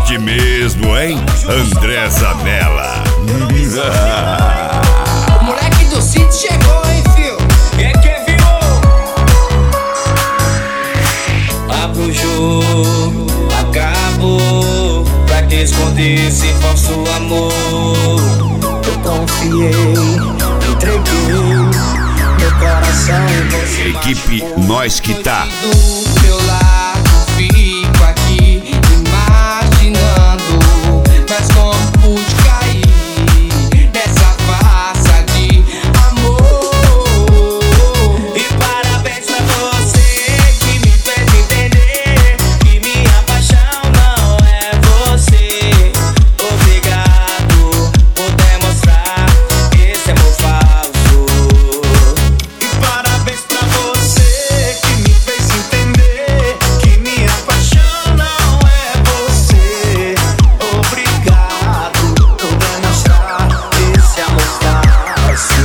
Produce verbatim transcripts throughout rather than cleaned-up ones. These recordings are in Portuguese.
Curte mesmo, hein? André Zanella. O moleque do sítio chegou, hein, fio? Quem que viu? Abre o jogo, acabou. Pra que esconder esse falso amor? Eu confiei, entreguei meu coração em você. Equipe Nós Que Tá. Do meu lado, fico aqui imaginando, mas como pude cair nessa farsa de amor. E parabéns pra você que me fez entender que minha paixão não é você. Obrigado por demonstrar esse amor falso. E parabéns pra você que me fez entender que minha paixão não é você. Obrigado por demonstrar esse amor falso.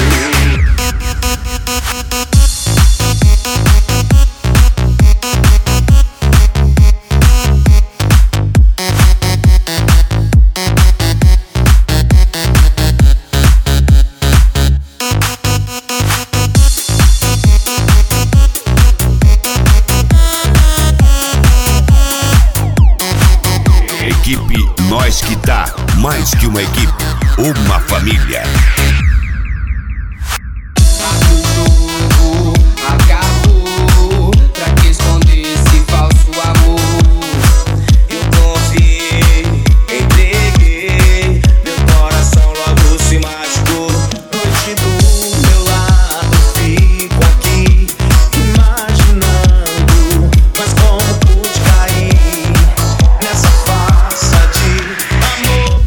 Equipe Nós Que Tá. Mais que uma equipe, uma família. O jogo acabou, pra que esconder esse falso amor? Eu confiei, entreguei, meu coração logo se machucou. Noite do meu lado, fico aqui imaginando, mas como pude cair nessa farsa de amor.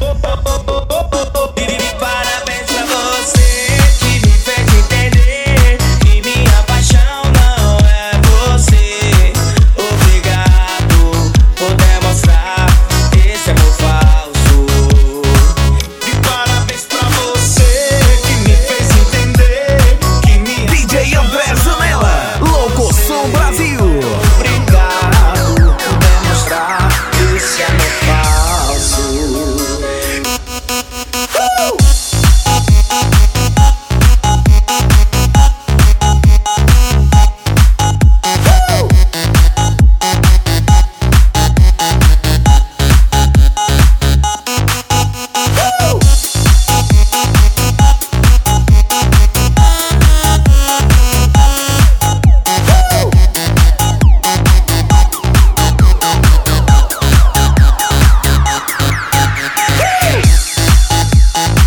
E parabéns pra você que me fez entender que minha paixão não é você. Obrigado por demonstrar esse amor falso. E parabéns pra você que me fez entender que minha D J André Zanella, Locoção Brasil. Obrigado por demonstrar esse amor falso.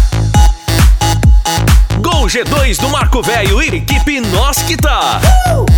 Gol G dois do Marco Velho e equipe Nós Que Tá.